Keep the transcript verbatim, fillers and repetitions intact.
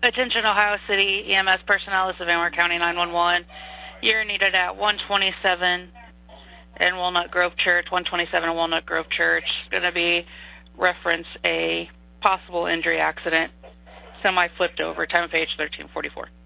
Attention Ohio City E M S personnel, this is Van Wert County nine one one. You're needed at one twenty-seven in Walnut Grove Church, one twenty-seven in Walnut Grove Church. It's going to be reference a possible injury accident. Semi flipped over, time of age thirteen forty-four.